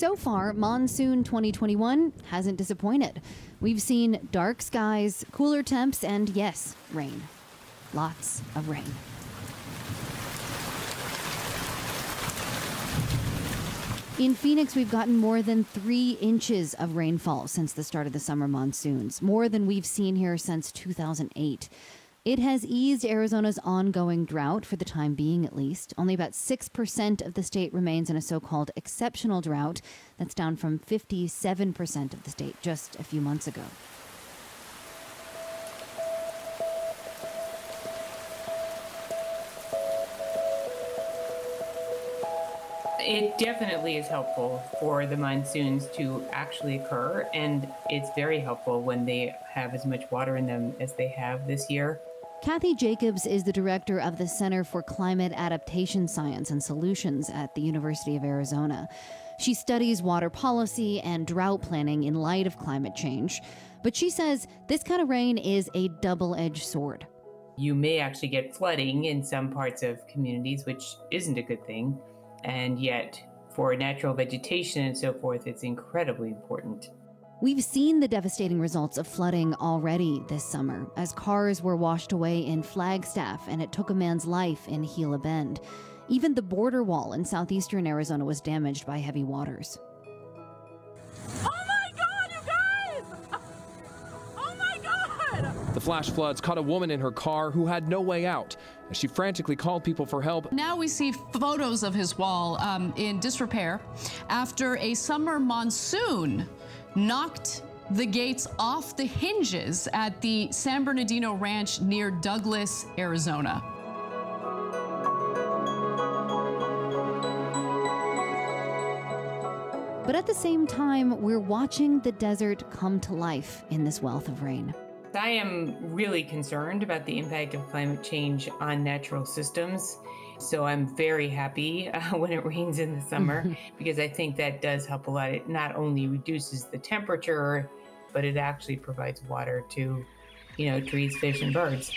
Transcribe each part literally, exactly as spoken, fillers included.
So far, monsoon twenty twenty-one hasn't disappointed. We've seen dark skies, cooler temps, and yes, rain. Lots of rain. In Phoenix, we've gotten more than three inches of rainfall since the start of the summer monsoons, more than we've seen here since two thousand eight. It has eased Arizona's ongoing drought, for the time being at least. Only about six percent of the state remains in a so-called exceptional drought. That's down from fifty-seven percent of the state just a few months ago. It definitely is helpful for the monsoons to actually occur, and it's very helpful when they have as much water in them as they have this year. Kathy Jacobs is the director of the Center for Climate Adaptation Science and Solutions at the University of Arizona. She studies water policy and drought planning in light of climate change. But she says this kind of rain is a double-edged sword. You may actually get flooding in some parts of communities, which isn't a good thing. And yet, for natural vegetation and so forth, it's incredibly important. We've seen the devastating results of flooding already this summer, as cars were washed away in Flagstaff and it took a man's life in Gila Bend. Even the border wall in southeastern Arizona was damaged by heavy waters. The flash floods caught a woman in her car who had no way out as she frantically called people for help. Now we see photos of his wall um, in disrepair after a summer monsoon knocked the gates off the hinges at the San Bernardino Ranch near Douglas, Arizona. But at the same time, we're watching the desert come to life in this wealth of rain. I am really concerned about the impact of climate change on natural systems. So I'm very happy uh, when it rains in the summer because I think that does help a lot. It not only reduces the temperature, but it actually provides water to, you know, trees, fish, and birds.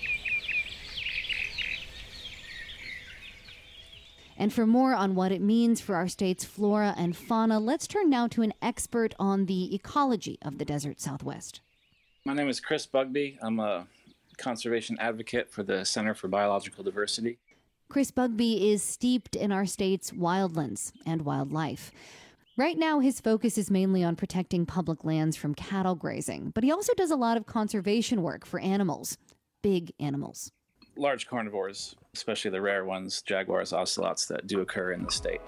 And for more on what it means for our state's flora and fauna, let's turn now to an expert on the ecology of the desert Southwest. My name is Chris Bugby. I'm a conservation advocate for the Center for Biological Diversity. Chris Bugby is steeped in our state's wildlands and wildlife. Right now, his focus is mainly on protecting public lands from cattle grazing, but he also does a lot of conservation work for animals, big animals. Large carnivores, especially the rare ones, jaguars, ocelots, that do occur in the state.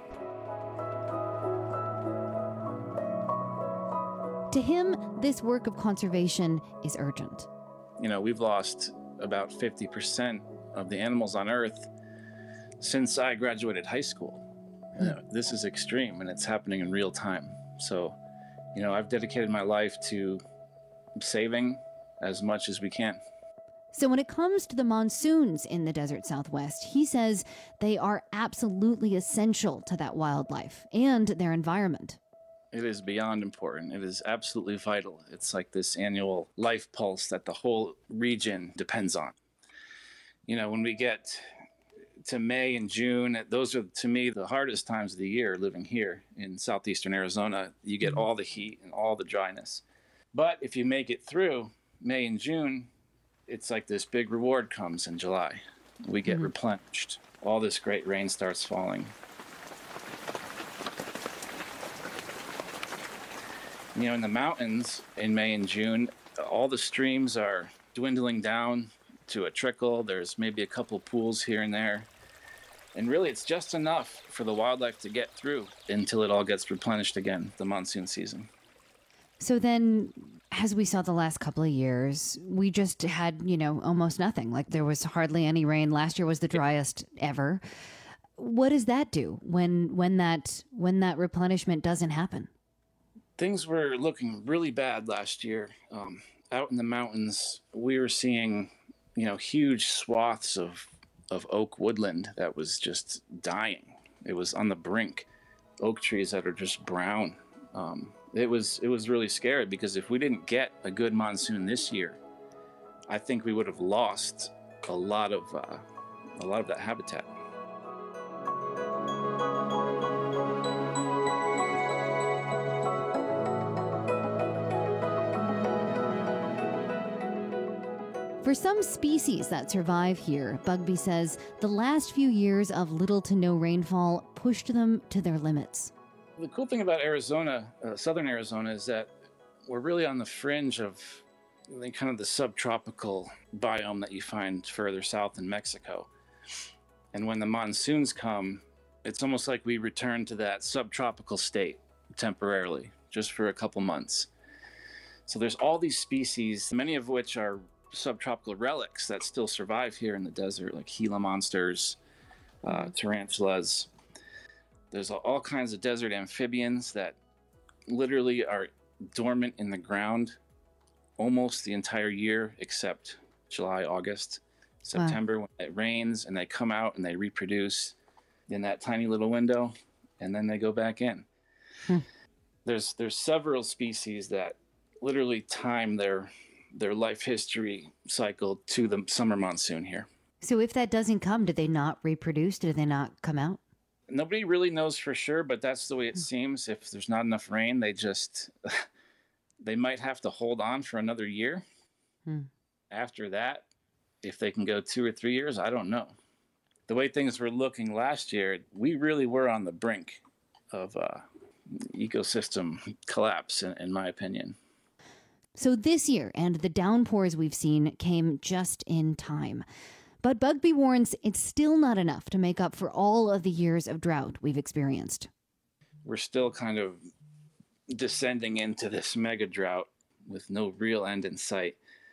To him, this work of conservation is urgent. You know, we've lost about fifty percent of the animals on Earth since I graduated high school. You know, this is extreme, and it's happening in real time. So, you know, I've dedicated my life to saving as much as we can. So when it comes to the monsoons in the desert Southwest, he says they are absolutely essential to that wildlife and their environment. It is beyond important. It is absolutely vital. It's like this annual life pulse that the whole region depends on. You know, when we get to May and June, those are, to me, the hardest times of the year living here in southeastern Arizona. You get all the heat and all the dryness. But if you make it through May and June, it's like this big reward comes in July. We get mm-hmm. replenished. All this great rain starts falling. You know, in the mountains in May and June, all the streams are dwindling down to a trickle. There's maybe a couple pools here and there. And really, it's just enough for the wildlife to get through until it all gets replenished again, the monsoon season. So then, as we saw the last couple of years, we just had, you know, almost nothing. Like there was hardly any rain. Last year was the driest ever. What does that do when when that when that replenishment doesn't happen? Things were looking really bad last year. Um, out in the mountains, we were seeing, you know, huge swaths of, of oak woodland that was just dying. It was on the brink. Oak trees that are just brown. Um, it was it was really scary because if we didn't get a good monsoon this year, I think we would have lost a lot of uh, a lot of that habitat. For some species that survive here, Bugbee says the last few years of little to no rainfall pushed them to their limits. The cool thing about Arizona, uh, southern Arizona, is that we're really on the fringe of the, kind of the subtropical biome that you find further south in Mexico. And when the monsoons come, it's almost like we return to that subtropical state temporarily, just for a couple months. So there's all these species, many of which are subtropical relics that still survive here in the desert, like Gila monsters, uh, tarantulas. There's all kinds of desert amphibians that literally are dormant in the ground almost the entire year, except July, August, September, wow. when it rains, and they come out and they reproduce in that tiny little window, and then they go back in. Hmm. There's there's several species that literally time their their life history cycle to the summer monsoon here. So if that doesn't come, do they not reproduce? Do they not come out? Nobody really knows for sure, but that's the way it hmm. seems. If there's not enough rain, they just they might have to hold on for another year. Hmm. After that, if they can go two or three years, I don't know. The way things were looking last year, we really were on the brink of uh, ecosystem collapse, in, in my opinion. So this year and the downpours we've seen came just in time. But Bugbee warns it's still not enough to make up for all of the years of drought we've experienced. We're still kind of descending into this mega drought with no real end in sight.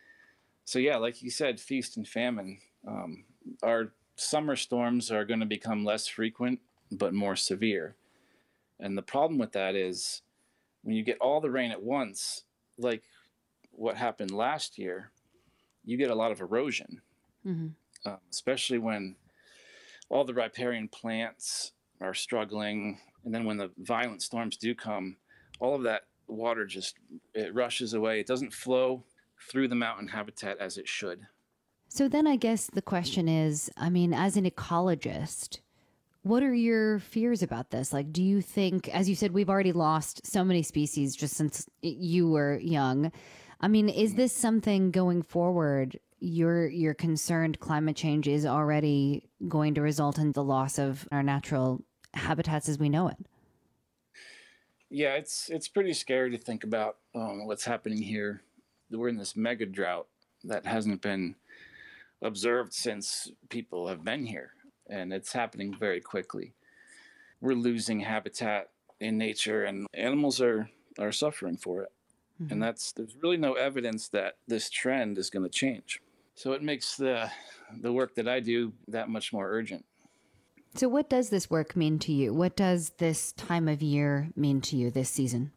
So yeah, like you said, feast and famine. Um, our summer storms are going to become less frequent, but more severe. And the problem with that is when you get all the rain at once, like what happened last year, you get a lot of erosion, mm-hmm. um, especially when all the riparian plants are struggling. And then when the violent storms do come, all of that water just, it rushes away. It doesn't flow through the mountain habitat as it should. So then I guess the question is, I mean, as an ecologist, what are your fears about this? Like, do you think, as you said, we've already lost so many species just since you were young. I mean, is this something going forward, you're, you're concerned climate change is already going to result in the loss of our natural habitats as we know it? Yeah, it's it's pretty scary to think about um, what's happening here. We're in this mega drought that hasn't been observed since people have been here, and it's happening very quickly. We're losing habitat in nature, and animals are, are suffering for it. Mm-hmm. And that's there's really no evidence that this trend is going to change. So it makes the the work that I do that much more urgent. So what does this work mean to you? What does this time of year mean to you this season?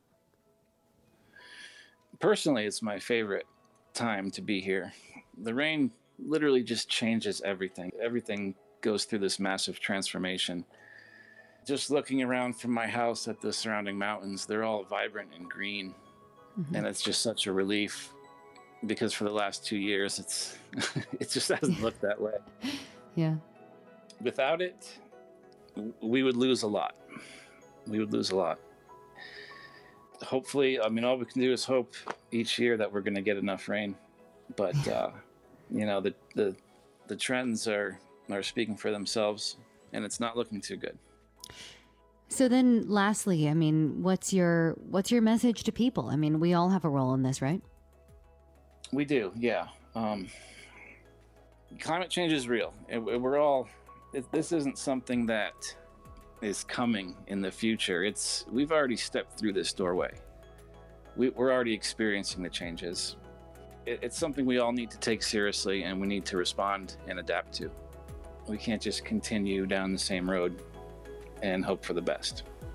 Personally, it's my favorite time to be here. The rain literally just changes everything. Everything goes through this massive transformation. Just looking around from my house at the surrounding mountains, they're all vibrant and green. Mm-hmm. And it's just such a relief because for the last two years, it's it just hasn't looked that way. Yeah. Without it, we would lose a lot. We would lose a lot. Hopefully, I mean, all we can do is hope each year that we're going to get enough rain. But, uh, you know, the, the the trends are, are speaking for themselves, and it's not looking too good. So then, lastly, I mean, what's your what's your message to people? I mean, we all have a role in this, right? We do, yeah. Um, climate change is real. It, we're all. It, this isn't something that is coming in the future. It's we've already stepped through this doorway. We, we're already experiencing the changes. It, it's something we all need to take seriously, and we need to respond and adapt to. We can't just continue down the same road and hope for the best.